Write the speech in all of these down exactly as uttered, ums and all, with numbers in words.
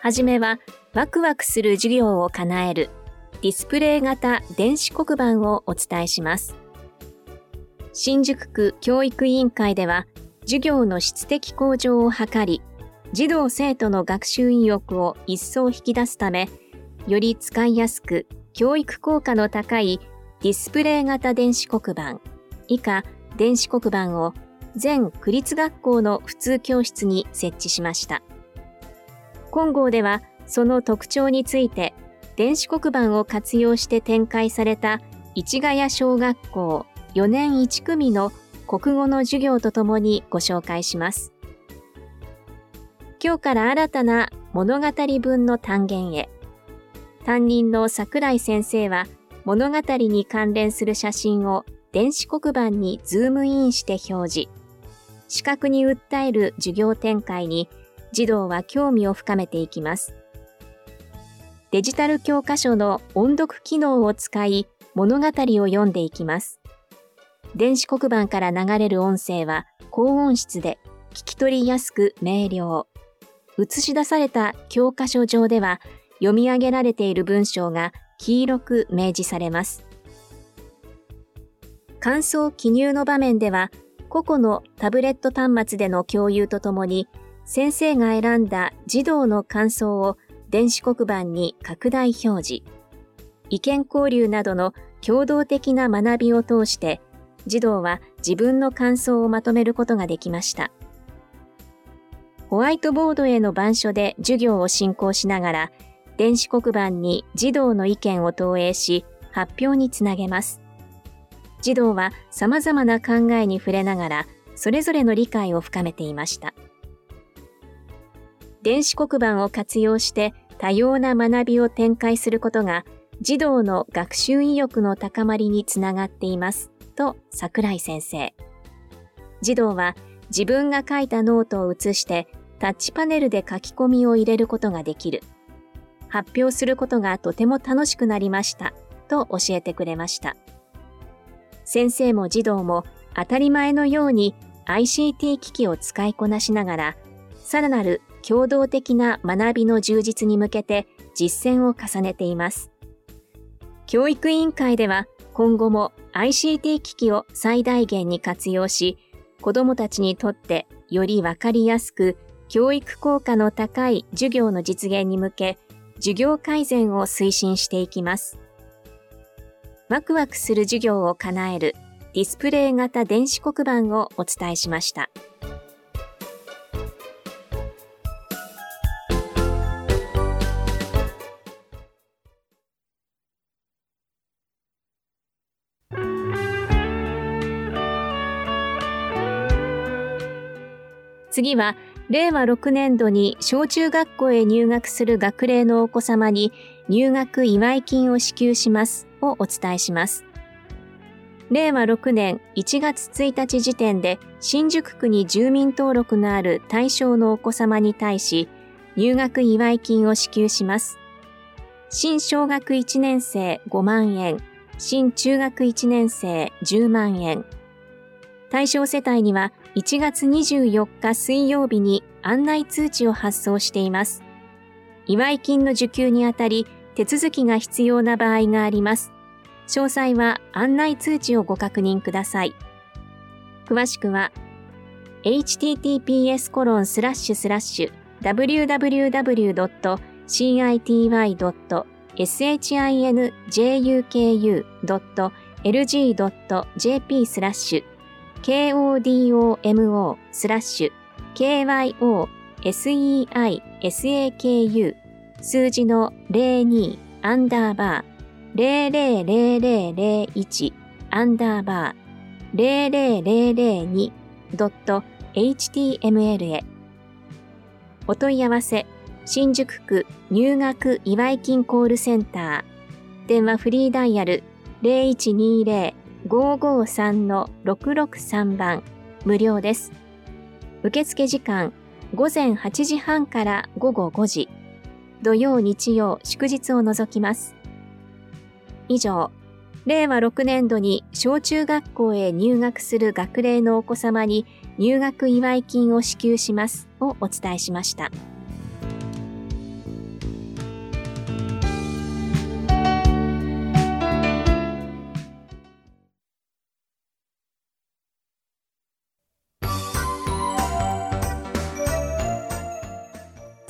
はじめはワクワクする授業を叶えるディスプレイ型電子黒板をお伝えします。新宿区教育委員会では授業の質的向上を図り、児童生徒の学習意欲を一層引き出すため、より使いやすく教育効果の高いディスプレイ型電子黒板以下電子黒板を全区立学校の普通教室に設置しました。本号ではその特徴について電子黒板を活用して展開された市ヶ谷小学校よねんいち組の国語の授業とともにご紹介します。今日から新たな物語文の単元へ。担任の桜井先生は物語に関連する写真を電子黒板にズームインして表示。視覚に訴える授業展開に児童は興味を深めていきます。デジタル教科書の音読機能を使い物語を読んでいきます。電子黒板から流れる音声は高音質で聞き取りやすく明瞭。映し出された教科書上では読み上げられている文章が黄色く明示されます。感想記入の場面では個々のタブレット端末での共有とともに先生が選んだ児童の感想を電子黒板に拡大表示。意見交流などの共同的な学びを通して児童は自分の感想をまとめることができました。ホワイトボードへの板書で授業を進行しながら電子黒板に児童の意見を投影し発表につなげます。児童は様々な考えに触れながらそれぞれの理解を深めていました。電子黒板を活用して多様な学びを展開することが児童の学習意欲の高まりにつながっていますと桜井先生。児童は自分が書いたノートを写してタッチパネルで書き込みを入れることができる。発表することがとても楽しくなりましたと教えてくれました。先生も児童も当たり前のように アイシーティー 機器を使いこなしながらさらなる共同的な学びの充実に向けて実践を重ねています。教育委員会では今後も アイシーティー 機器を最大限に活用し、子どもたちにとってよりわかりやすく教育効果の高い授業の実現に向け、授業改善を推進していきます。ワクワクする授業を叶えるディスプレイ型電子黒板をお伝えしました。次は、れいわろくねんどに小中学校へ入学する学齢のお子様に入学祝い金を支給しますをお伝えします。れいわろくねんいちがつついたち時点で新宿区に住民登録のある対象のお子様に対し入学祝い金を支給します。新小学いちねん生ごまんえん、新中学いちねん生じゅうまんえん。対象世帯にはいちがつにじゅうよっか水曜日に案内通知を発送しています。祝い金の受給にあたり手続きが必要な場合があります。詳細は案内通知をご確認ください。詳しくは エイチティーティーピーエスコロンスラッシュスラッシュダブリューダブリューダブリュードットシーアイティーワイドットエスエイチアイエヌジェーユーケーユードットエルジードットジェーピースラッシュケーオーディーオーエムオー スラッシュ ケーワイオーエスイーアイエスエーケーユー 数字のゼロにアンダーバーゼロゼロゼロゼロゼロいちアンダーバーゼロゼロゼロゼロにドットエイチティーエムエル へ。お問い合わせ新宿区入学祝い金コールセンター電話フリーダイヤルゼロいちにゼロ ごーごーさん ろくろくさん 番無料です。受付時間ごぜんはちじはんからごごごじ、土曜日曜祝日を除きます。以上、れいわろくねんどに小中学校へ入学する学齢のお子様に入学祝い金を支給しますをお伝えしました。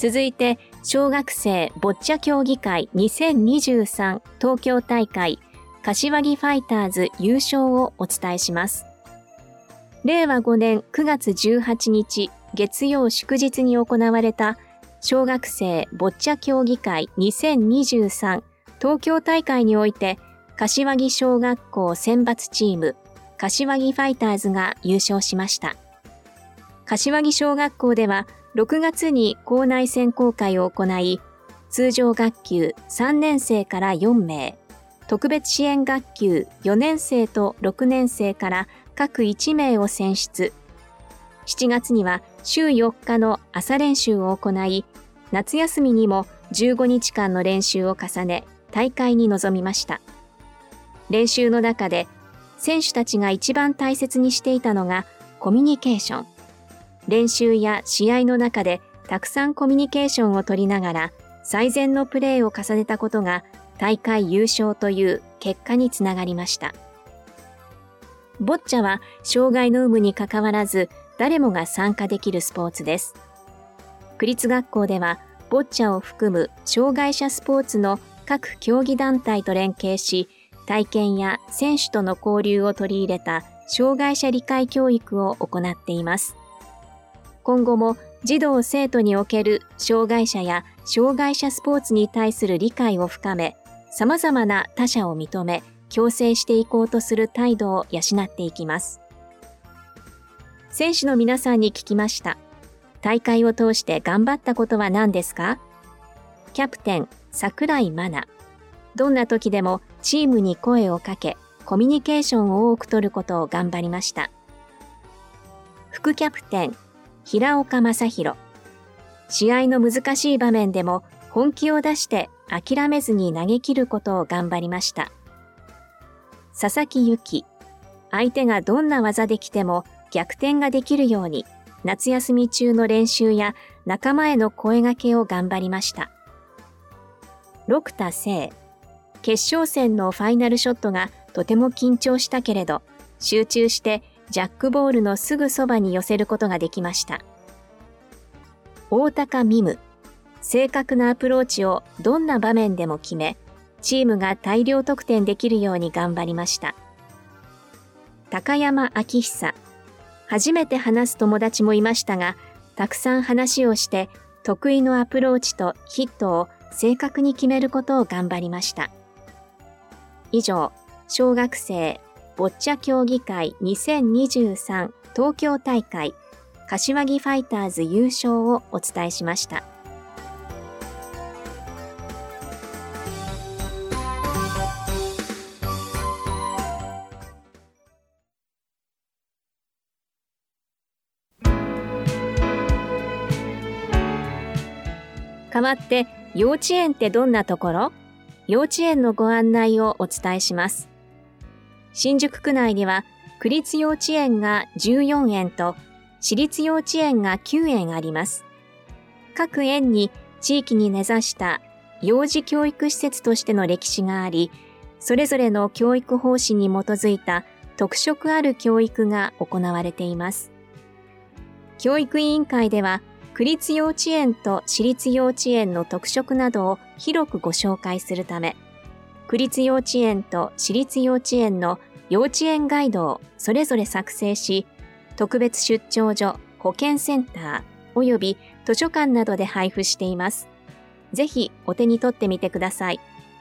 続いて、小学生ボッチャ競技会にせんにじゅうさん東京大会柏木ファイターズ優勝をお伝えします。れいわごねんくがつじゅうはちにち月曜祝日に行われた小学生ボッチャ競技会にせんにじゅうさん東京大会において、柏木小学校選抜チーム柏木ファイターズが優勝しました。柏木小学校ではろくがつに校内選考会を行い、通常学級さんねんせいからよんめい、特別支援学級よねんせいとろくねんせいから各いちめいを選出。しちがつには週よっかの朝練習を行い、夏休みにもじゅうごにちかんの練習を重ね、大会に臨みました。練習の中で、選手たちが一番大切にしていたのがコミュニケーション。練習や試合の中でたくさんコミュニケーションを取りながら最善のプレーを重ねたことが大会優勝という結果につながりました。ボッチャは障害の有無にかかわらず誰もが参加できるスポーツです。区立学校ではボッチャを含む障害者スポーツの各競技団体と連携し、体験や選手との交流を取り入れた障害者理解教育を行っています。今後も児童生徒における障害者や障害者スポーツに対する理解を深め、様々な他者を認め、共生していこうとする態度を養っていきます。選手の皆さんに聞きました。大会を通して頑張ったことは何ですか？キャプテン、桜井真奈。どんな時でもチームに声をかけ、コミュニケーションを多く取ることを頑張りました。副キャプテン、平岡正宏。試合の難しい場面でも本気を出して諦めずに投げ切ることを頑張りました。佐々木由紀。相手がどんな技で来ても逆転ができるように夏休み中の練習や仲間への声掛けを頑張りました。六田聖。決勝戦のファイナルショットがとても緊張したけれど、集中してジャックボールのすぐそばに寄せることができました。大高美夢。正確なアプローチをどんな場面でも決め、チームが大量得点できるように頑張りました。高山明久。初めて話す友達もいましたが、たくさん話をして得意のアプローチとヒットを正確に決めることを頑張りました。以上、小学生ボッチャ競技会にせんにじゅうさん東京大会柏木ファイターズ優勝をお伝えしました。代わって幼稚園ってどんなところ？幼稚園のご案内をお伝えします。新宿区内には区立幼稚園がじゅうよんえんと私立幼稚園がきゅうえんあります。各園に地域に根ざした幼児教育施設としての歴史があり、それぞれの教育方針に基づいた特色ある教育が行われています。教育委員会では区立幼稚園と私立幼稚園の特色などを広くご紹介するため、区立幼稚園と私立幼稚園の幼稚園ガイドをそれぞれ作成し、特別出張所、保健センターおよび図書館などで配布しています。ぜひお手に取ってみてください。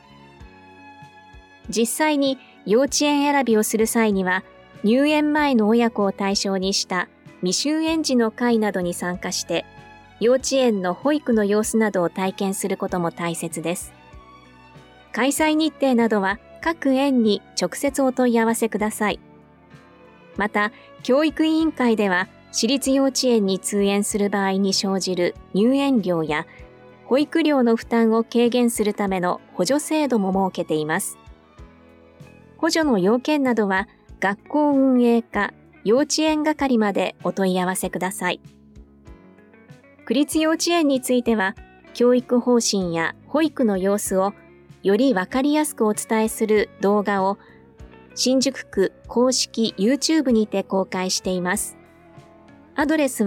実際に幼稚園選びをする際には、入園前の親子を対象にした未就園児の会などに参加して、幼稚園の保育の様子などを体験することも大切です。開催日程などは各園に直接お問い合わせください。また、教育委員会では私立幼稚園に通園する場合に生じる入園料や保育料の負担を軽減するための補助制度も設けています。補助の要件などは学校運営課幼稚園係までお問い合わせください。区立幼稚園については、教育方針や保育の様子をよりわかりやすくお伝えする動画を新宿区公式 YouTube にて公開しています。アドレスは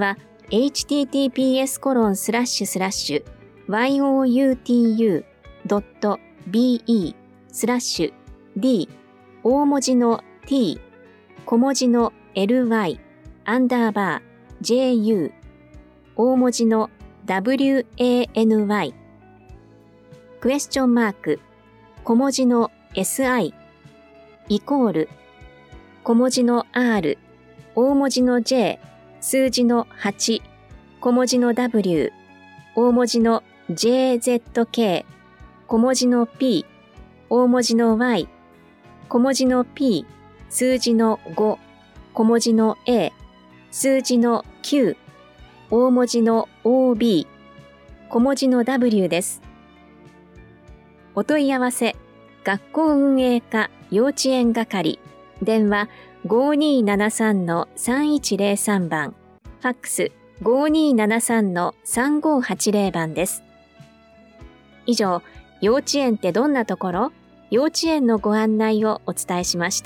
エイチティーティーピーエスコロンスラッシュスラッシュワイオーユーティーユードットビーイースラッシュ D 大文字の T 小文字の エルワイ アンダーバー ジェーユー 大文字の ダブリューエーエヌワイ クエスチョンマーク小文字の エスアイ イコール小文字の R 大文字の J 数字のはち小文字の W 大文字の ジェーゼットケー 小文字の P 大文字の Y 小文字の P 数字のご小文字の A 数字のきゅう大文字の オービー 小文字の W です。お問い合わせ学校運営課幼稚園係電話 ごーにーななさんのさんいちゼロさん 番ファックス ごーにーななさんのさんごーはちゼロ 番です。以上、幼稚園ってどんなところ？幼稚園のご案内をお伝えしました。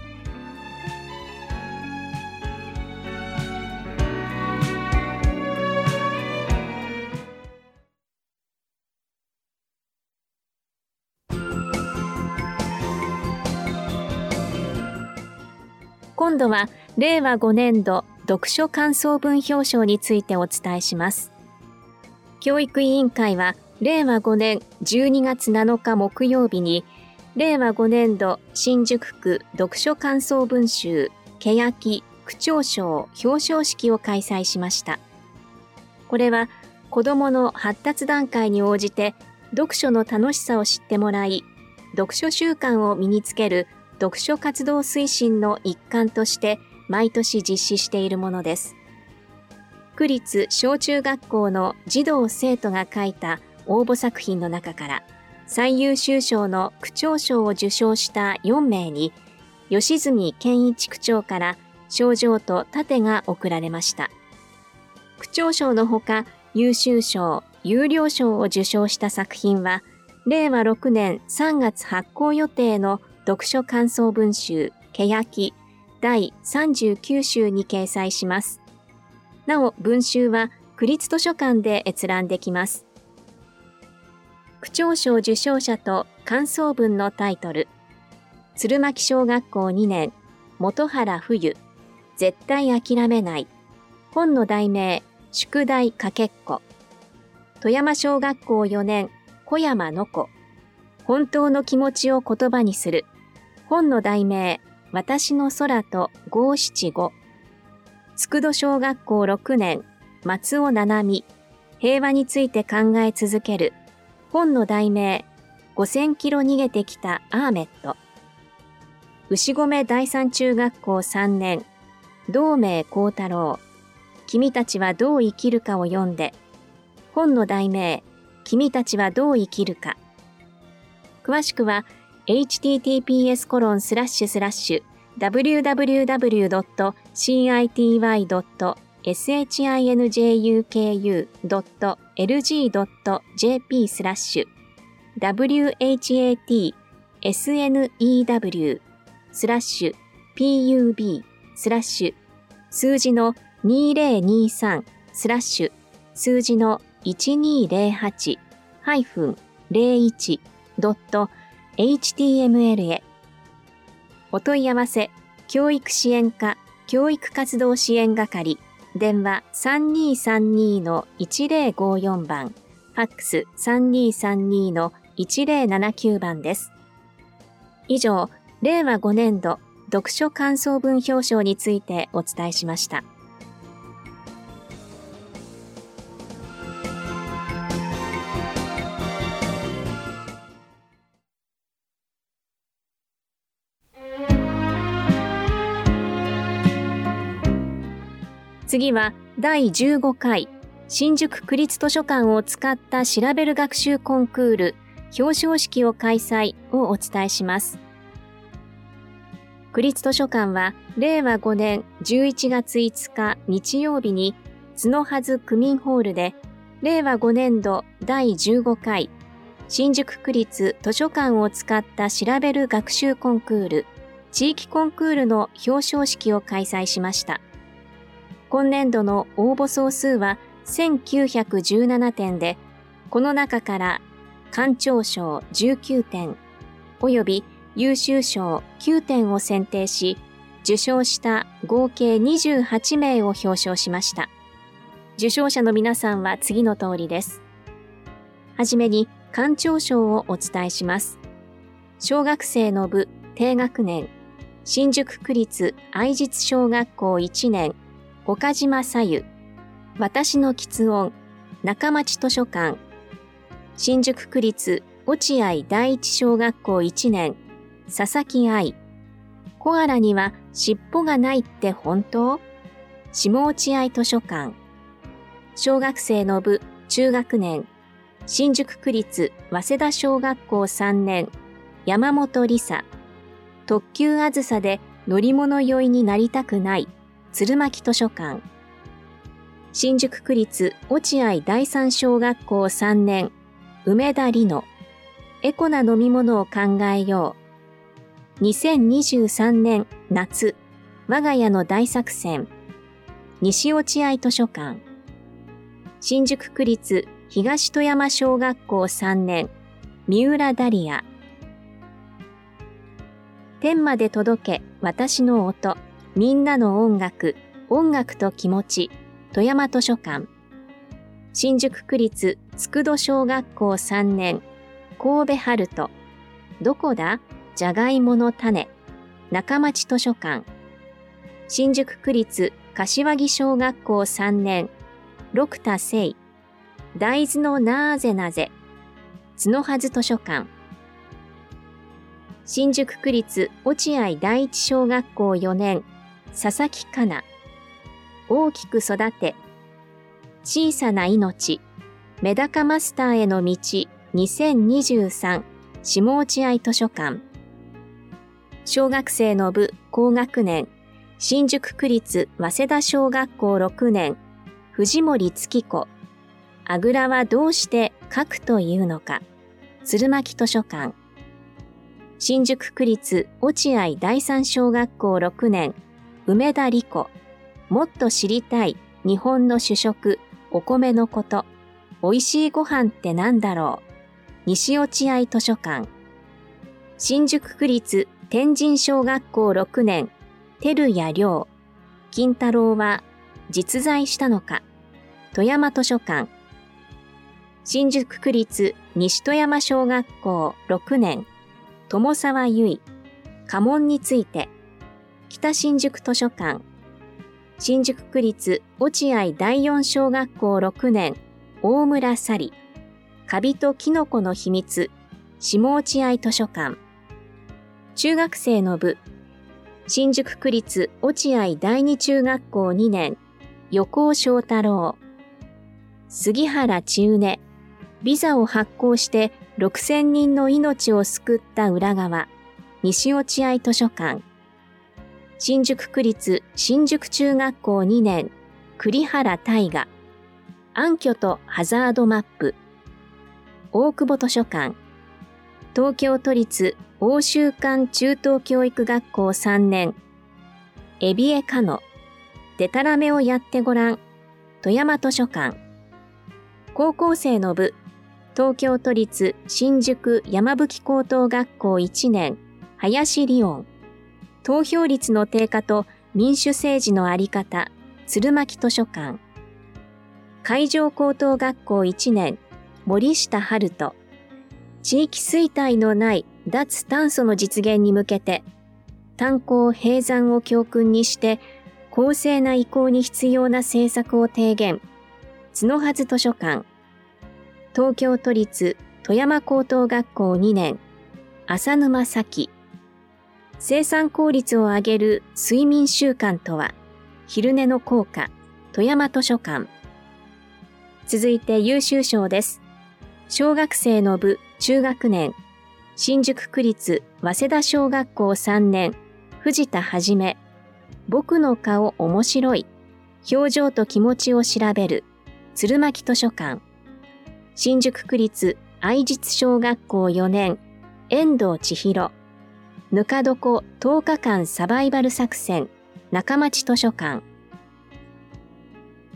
今度はれいわごねんど読書感想文表彰についてお伝えします。教育委員会はれいわごねんじゅうにがつなのか木曜日にれいわごねんど新宿区読書感想文集欅区長賞表彰式を開催しました。これは子どもの発達段階に応じて読書の楽しさを知ってもらい、読書習慣を身につける読書活動推進の一環として毎年実施しているものです。区立小中学校の児童生徒が書いた応募作品の中から最優秀賞の区長賞を受賞したよんめいに吉住健一区長から賞状と盾が贈られました。区長賞のほか優秀賞、優良賞を受賞した作品はれいわろくねんさんがつ発行予定の読書感想文集欅だいさんじゅうきゅうしゅうに掲載します。なお文集は区立図書館で閲覧できます。区長賞受賞者と感想文のタイトル、鶴巻小学校にねん本原冬絶対諦めない、本の題名宿題かけっこ、富山小学校よねん小山の子本当の気持ちを言葉にする、本の題名私の空とごーななご、佃戸小学校ろくねん松尾七海平和について考え続ける、本の題名ごせんキロ逃げてきたアーメット、牛込第三中学校さんねん道明幸太郎君たちはどう生きるかを読んで、本の題名君たちはどう生きるか。詳しくは エイチティーティーピーエスコロンスラッシュスラッシュダブリューダブリューダブリュードットシーアイティーワイドットエスエイチアイエヌジェーユーケーユードットエルジードットジェーピースラッシュダブリューエイチエーティーエスエヌイーダブリュースラッシュピーユービースラッシュ数字のにーぜろにーさんスラッシュ数字のいちにーぜろはちハイフンゼロいちドットエイチティーエムエル へ。お問い合わせ教育支援課教育活動支援係電話 さんにーさんにーのいちぜろごよん 番ファックス さんにーさんにーのいちぜろななきゅう 番です。以上、れいわごねんど読書感想文表彰についてお伝えしました。次はだいじゅうごかい新宿区立図書館を使った調べる学習コンクール表彰式を開催をお伝えします。区立図書館はれいわごねんじゅういちがついつか日曜日に角筈区民ホールでれいわごねんどだいじゅうごかい新宿区立図書館を使った調べる学習コンクール地域コンクールの表彰式を開催しました。 今年度の応募総数はせんきゅうひゃくじゅうななてんで、この中から館長賞じゅうきゅうてん及び優秀賞きゅうてんを選定し、受賞した合計にじゅうはちめいを表彰しました。受賞者の皆さんは次の通りです。はじめに館長賞をお伝えします。小学生の部低学年、新宿区立愛実小学校いちねん、岡島さゆ、私の喫音、中町図書館、新宿区立落合第一小学校いちねん、佐々木愛、コアラには尻尾がないって本当？下落合図書館、小学生の部中学年、新宿区立早稲田小学校さんねん、山本理沙、特急あずさで乗り物酔いになりたくない、鶴巻図書館、新宿区立落合第三小学校さんねん、梅田理乃、エコな飲み物を考えよう、にせんにじゅうさんねん夏、我が家の大作戦、西落合図書館、新宿区立東富山小学校さんねん、三浦ダリア、天まで届け私の音、みんなの音楽、音楽と気持ち、富山図書館、新宿区立佃小学校さんねん、神戸春人、どこだ？じゃがいもの種、中町図書館、新宿区立柏木小学校さんねん、六田聖、大豆のなーぜなぜ、角はず図書館、新宿区立落合第一小学校よねん、佐々木かな、大きく育て、小さな命、メダカマスターへの道にせんにじゅうさん、下落合図書館、小学生の部高学年、新宿区立早稲田小学校ろくねん、藤森月子、あぐらはどうして書くというのか、鶴巻図書館、新宿区立落合第三小学校ろくねん、梅田理子、もっと知りたい日本の主食、お米のこと、おいしいご飯ってなんだろう、西落合図書館、新宿区立天神小学校ろくねん、照屋良、金太郎は実在したのか、富山図書館、新宿区立西富山小学校ろくねん、友沢由衣、家紋について、北新宿図書館、新宿区立落合第四小学校ろくねん、大村沙里、カビとキノコの秘密、下落合図書館、中学生の部、新宿区立落合第二中学校にねん、横尾正太郎、杉原千畝、ビザを発行してろくせんにんの命を救った裏側、西落合図書館、新宿区立新宿中学校にねん、栗原大河、暗渠とハザードマップ、大久保図書館、東京都立奥州館中等教育学校さんねん、海老江かの、でたらめをやってごらん、富山図書館、高校生の部、東京都立新宿山吹高等学校いちねん、林理音、投票率の低下と民主政治のあり方、鶴巻図書館、海上高等学校いちねん、森下春人、地域衰退のない脱炭素の実現に向けて、炭鉱閉山を教訓にして、公正な移行に必要な政策を提言、角はず図書館、東京都立富山高等学校にねん、浅沼咲、生産効率を上げる睡眠習慣とは、昼寝の効果、富山図書館。続いて優秀賞です。小学生の部中学年、新宿区立早稲田小学校さんねん、藤田はじめ、僕の顔面白い、表情と気持ちを調べる、鶴巻図書館。新宿区立愛実小学校よねん、遠藤千尋、ぬか床とおかかんサバイバル作戦、中町図書館。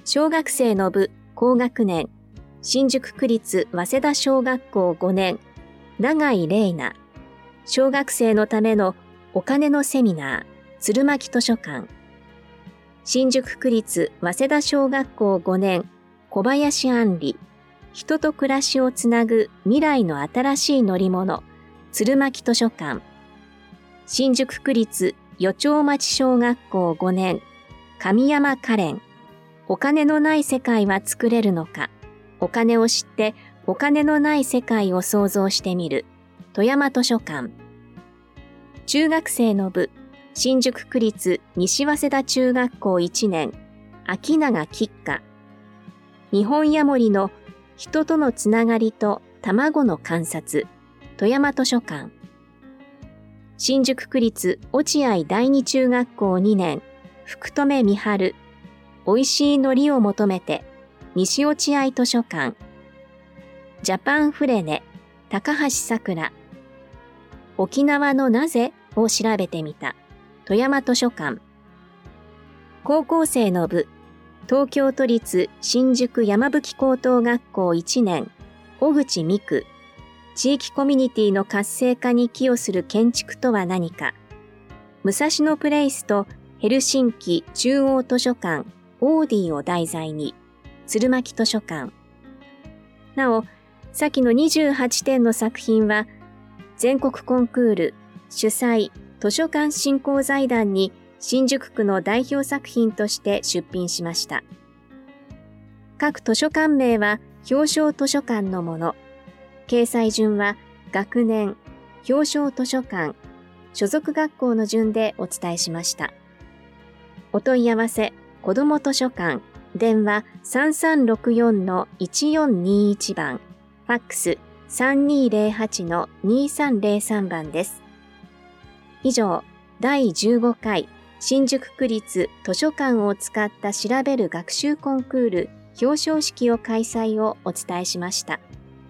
小学生の部高学年、新宿区立早稲田小学校ごねん、永井玲奈。小学生のためのお金のセミナー、鶴巻図書館。新宿区立早稲田小学校ごねん、小林杏里。人と暮らしをつなぐ未来の新しい乗り物、鶴巻図書館。新宿区立余町町小学校ごねん、神山花蓮。お金のない世界は作れるのか。お金を知ってお金のない世界を想像してみる、富山図書館。中学生の部、新宿区立西早稲田中学校いちねん、秋永吉花。日本ヤモリの人とのつながりと卵の観察、富山図書館。新宿区立落合第二中学校にねん、福留美春。おいしい海苔を求めて、西落合図書館。ジャパンフレネ、高橋さくら。沖縄のなぜを調べてみた、富山図書館。高校生の部、東京都立新宿山吹高等学校いちねん、小口美久。地域コミュニティの活性化に寄与する建築とは何か。武蔵野プレイスとヘルシンキ中央図書館、オーディを題材に、鶴巻図書館。なお、先のにじゅうはちてんの作品は、全国コンクール主催図書館振興財団に新宿区の代表作品として出品しました。各図書館名は表彰図書館のもの。掲載順は学年、表彰図書館、所属学校の順でお伝えしました。お問い合わせ、子ども図書館、電話 さんさんろくよんのいちよんにいち 番、ファックス さんにーぜろはちのにさんぜろさん 番です。以上、だいじゅうごかい新宿区立図書館を使った調べる学習コンクール表彰式を開催をお伝えしました。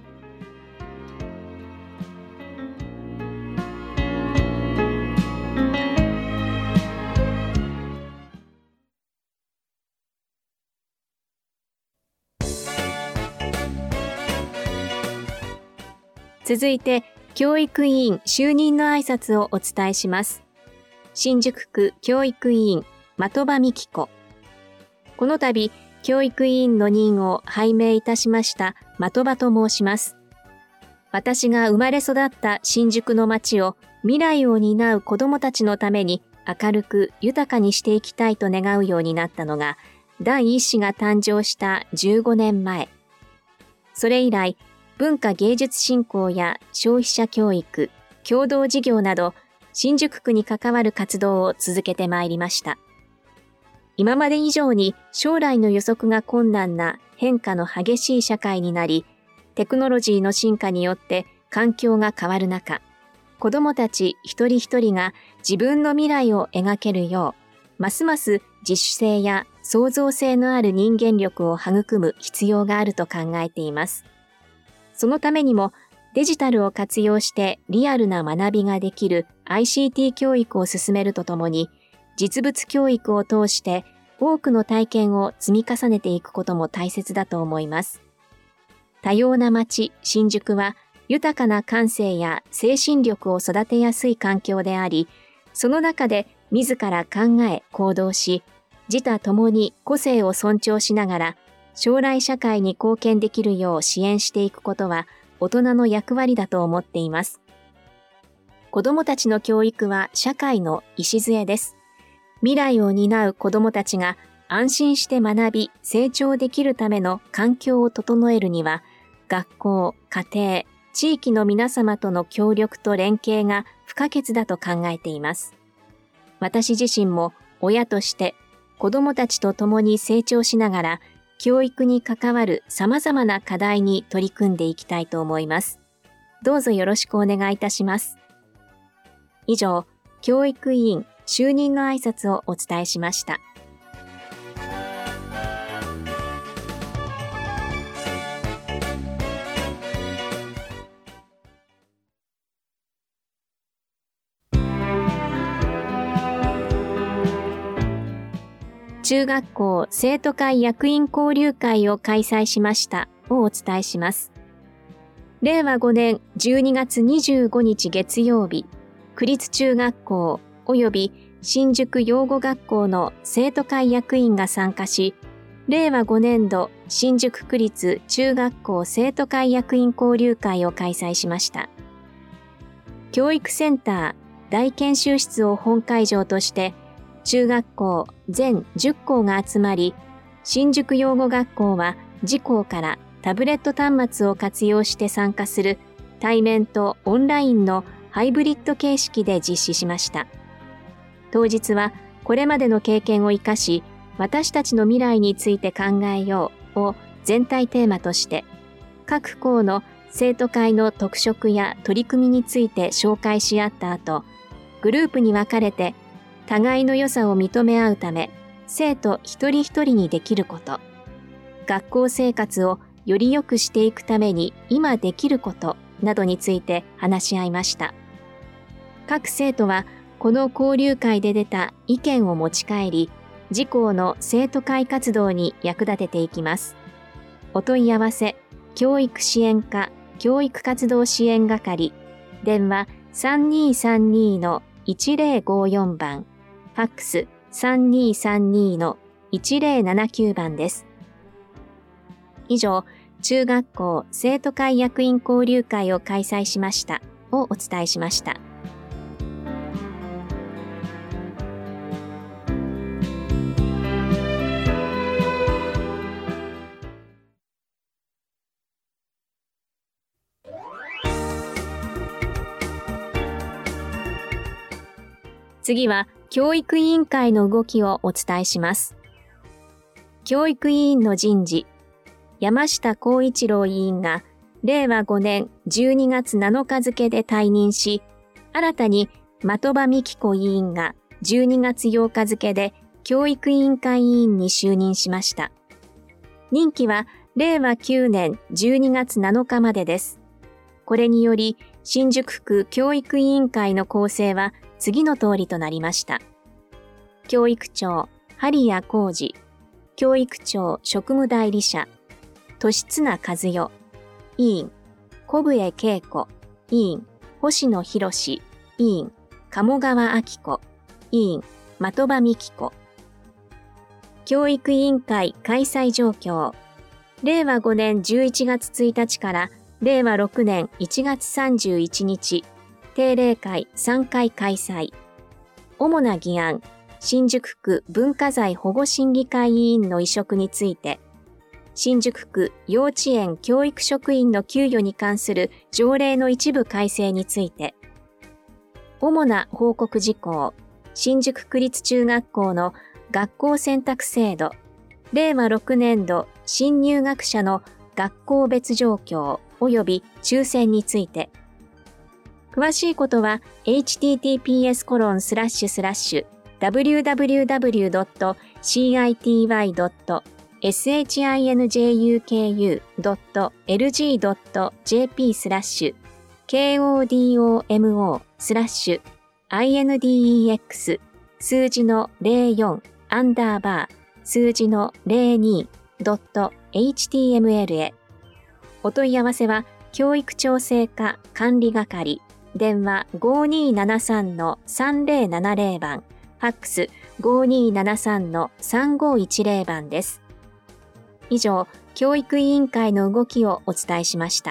続いて、教育委員就任の挨拶をお伝えします。新宿区教育委員、的場美希子。この度、教育委員の任を拝命いたしました的場と申します。私が生まれ育った新宿の街を未来を担う子どもたちのために明るく豊かにしていきたいと願うようになったのが、第一子が誕生したじゅうごねんまえ。それ以来、文化芸術振興や消費者教育、共同事業など、新宿区に関わる活動を続けてまいりました。今まで以上に将来の予測が困難な変化の激しい社会になり、テクノロジーの進化によって環境が変わる中、子どもたち一人一人が自分の未来を描けるよう、ますます自主性や創造性のある人間力を育む必要があると考えています。そのためにもデジタルを活用してリアルな学びができる アイシーティー 教育を進めるとともに、実物教育を通して多くの体験を積み重ねていくことも大切だと思います。多様な街、新宿は豊かな感性や精神力を育てやすい環境であり、その中で自ら考え行動し、自他ともに個性を尊重しながら、将来社会に貢献できるよう支援していくことは大人の役割だと思っています。子どもたちの教育は社会の礎です。未来を担う子どもたちが安心して学び、成長できるための環境を整えるには、学校、家庭、地域の皆様との協力と連携が不可欠だと考えています。私自身も親として子どもたちと共に成長しながら、教育に関わる様々な課題に取り組んでいきたいと思います。どうぞよろしくお願いいたします。以上、教育委員就任の挨拶をお伝えしました。 中学校生徒会役員交流会を開催しましたをお伝えします。れいわごねんじゅうにがつにじゅうごにち月曜日、区立中学校及び新宿養護学校の生徒会役員が参加し、れいわごねんど新宿区立中学校生徒会役員交流会を開催しました。教育センター大研修室を本会場として、中学校全じゅっこうが集まり、新宿養護学校は自校からタブレット端末を活用して参加する対面とオンラインのハイブリッド形式で実施しました。当日はこれまでの経験を生かし、私たちの未来について考えようを全体テーマとして、各校の生徒会の特色や取り組みについて紹介し合った後、グループに分かれて互いの良さを認め合うため、生徒一人一人にできること、学校生活をより良くしていくために今できることなどについて話し合いました。各生徒はこの交流会で出た意見を持ち帰り、自校の生徒会活動に役立てていきます。お問い合わせ、教育支援課教育活動支援係、電話 さんにーさんにーのいちぜろごよん 番、ファックス さんにーさんにーのいちぜろななきゅう 番です。以上、中学校生徒会役員交流会を開催しましたをお伝えしました。次は教育委員会の動きをお伝えします。教育委員の人事、山下幸一郎委員がれいわごねんじゅうにがつなのか付で退任し、新たに的場美紀子委員がじゅうにがつようか付で教育委員会委員に就任しました。任期はれいわきゅうねんじゅうにがつなのかまでです。これにより、新宿区教育委員会の構成は次の通りとなりました。教育長、針谷浩二、教育長職務代理者、利綱和代、委員、小笛恵子、委員、星野博委員、鴨川明子、委員、的場美紀子。教育委員会開催状況。れいわごねんじゅういちがつついたちかられいわろくねんいちがつさんじゅういちにち、定例会さんかい開催。主な議案、新宿区文化財保護審議会委員の委嘱について、新宿区幼稚園教育職員の給与に関する条例の一部改正について、主な報告事項、新宿区立中学校の学校選択制度、れいわろくねんど新入学者の学校別状況及び抽選について、詳しいことは エイチティーティーピーエスコロンスラッシュスラッシュダブリューダブリューダブリュードットシーアイティーワイドットエスエイチアイエヌジェーユーケーユードットエルジードットジェーピースラッシュケーオーディーオーエムオースラッシュアイエヌディーイーエックス数字のゼロよんアンダーバー数字のゼロにドットエイチティーエムエル へ。お問い合わせは教育調整課管理係、電話 ごーにーななさんのさんぜろななぜろ 番、ファックス ごーにーななさんのさんごーいちぜろ 番です。以上、教育委員会の動きをお伝えしました。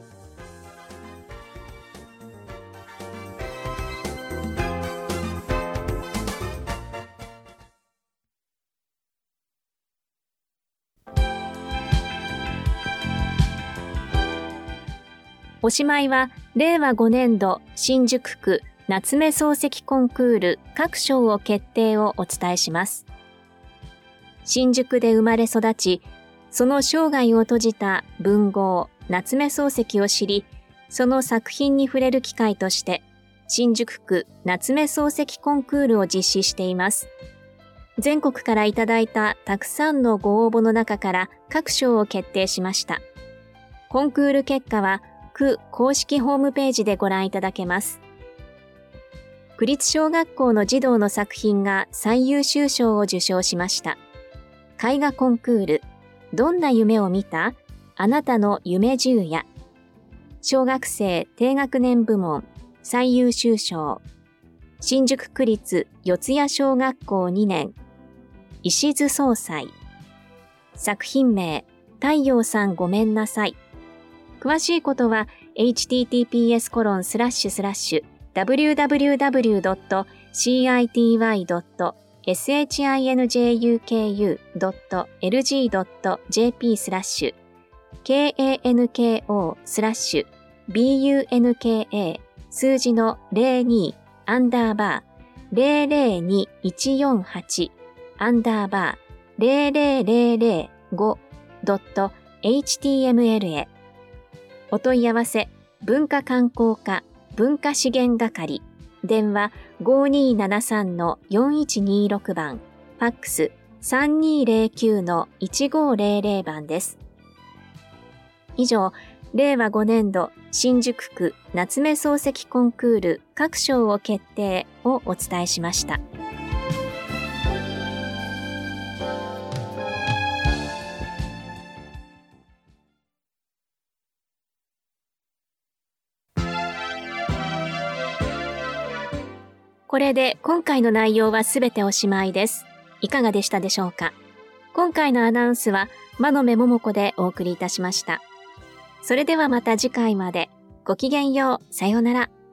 おしまいは、れいわごねんど新宿区夏目漱石コンクール各賞を決定をお伝えします。新宿で生まれ育ち、その生涯を閉じた文豪夏目漱石を知り、その作品に触れる機会として、新宿区夏目漱石コンクールを実施しています。全国からいただいたたくさんのご応募の中から各賞を決定しました。コンクール結果は区公式ホームページでご覧いただけます。 区立小学校の児童の作品が最優秀賞を受賞しました。絵画コンクール、どんな夢を見た？あなたの夢十夜。小学生低学年部門最優秀賞。新宿区立四谷小学校にねん。石津総裁。作品名、太陽さんごめんなさい。詳しいことは エイチティーティーピーエスコロンスラッシュスラッシュダブリューダブリューダブリュードットシーアイティーワイドットエスエイチアイエヌジェーユーケーユードットエルジードットジェーピースラッシュ ケーエーエヌケーオースラッシュ ビーユーエヌケーエー 数字のゼロにアンダーバーゼロゼロにいちよんはちアンダーバーゼロゼロゼロゼロごドットエイチティーエムエル へ。お問い合わせ文化観光課文化資源係電話 ごーにーななさんのよんいちにーろく 番ファックス さんにーゼロきゅうのいちごーゼロゼロ 番です。以上、れいわごねんど新宿区夏目漱石コンクール各賞を決定をお伝えしました。これで今回の内容はすべておしまいです。いかがでしたでしょうか？今回のアナウンスは真鍋桃子でお送りいたしました。それではまた次回まで。ごきげんよう。さようなら。